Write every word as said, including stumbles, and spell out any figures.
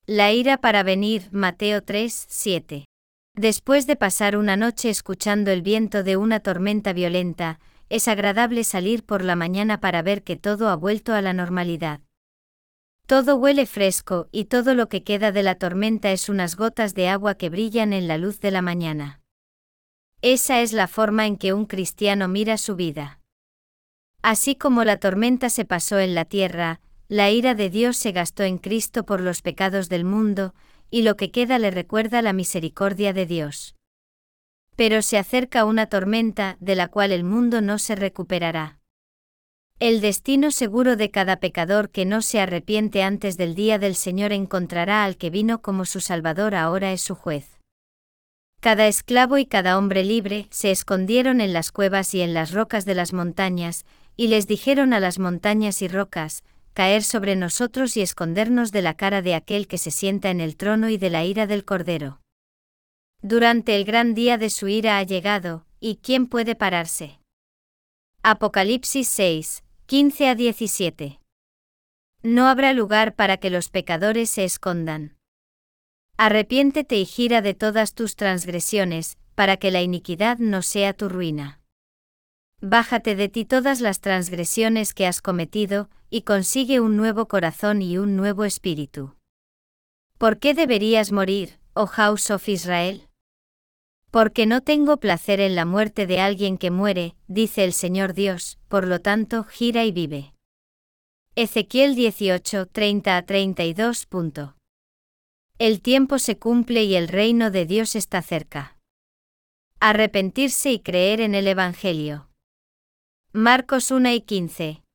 La ira para venir, Mateo tres, siete. Después de pasar una noche escuchando el viento de una tormenta violenta, es agradable salir por la mañana para ver que todo ha vuelto a la normalidad. Todo huele fresco y todo lo que queda de la tormenta es unas gotas de agua que brillan en la luz de la mañana. Esa es la forma en que un cristiano mira su vida. Así como la tormenta se pasó en la tierra, la ira de Dios se gastó en Cristo por los pecados del mundo, y lo que queda le recuerda la misericordia de Dios. Pero se acerca una tormenta de la cual el mundo no se recuperará. El destino seguro de cada pecador que no se arrepiente antes del día del Señor encontrará al que vino como su Salvador, ahora es su juez. Cada esclavo y cada hombre libre se escondieron en las cuevas y en las rocas de las montañas, y les dijeron a las montañas y rocas, caer sobre nosotros y escondernos de la cara de aquel que se sienta en el trono y de la ira del Cordero. Durante el gran día de su ira ha llegado, ¿y quién puede pararse? Apocalipsis seis, quince a diecisiete. No habrá lugar para que los pecadores se escondan. Arrepiéntete y gira de todas tus transgresiones, para que la iniquidad no sea tu ruina. Bájate de ti todas las transgresiones que has cometido, y consigue un nuevo corazón y un nuevo espíritu. ¿Por qué deberías morir, oh House of Israel? Porque no tengo placer en la muerte de alguien que muere, dice el Señor Dios, por lo tanto, gira y vive. Ezequiel dieciocho, treinta a treinta y dos. El tiempo se cumple y el reino de Dios está cerca. Arrepentirse y creer en el Evangelio. Marcos uno y quince.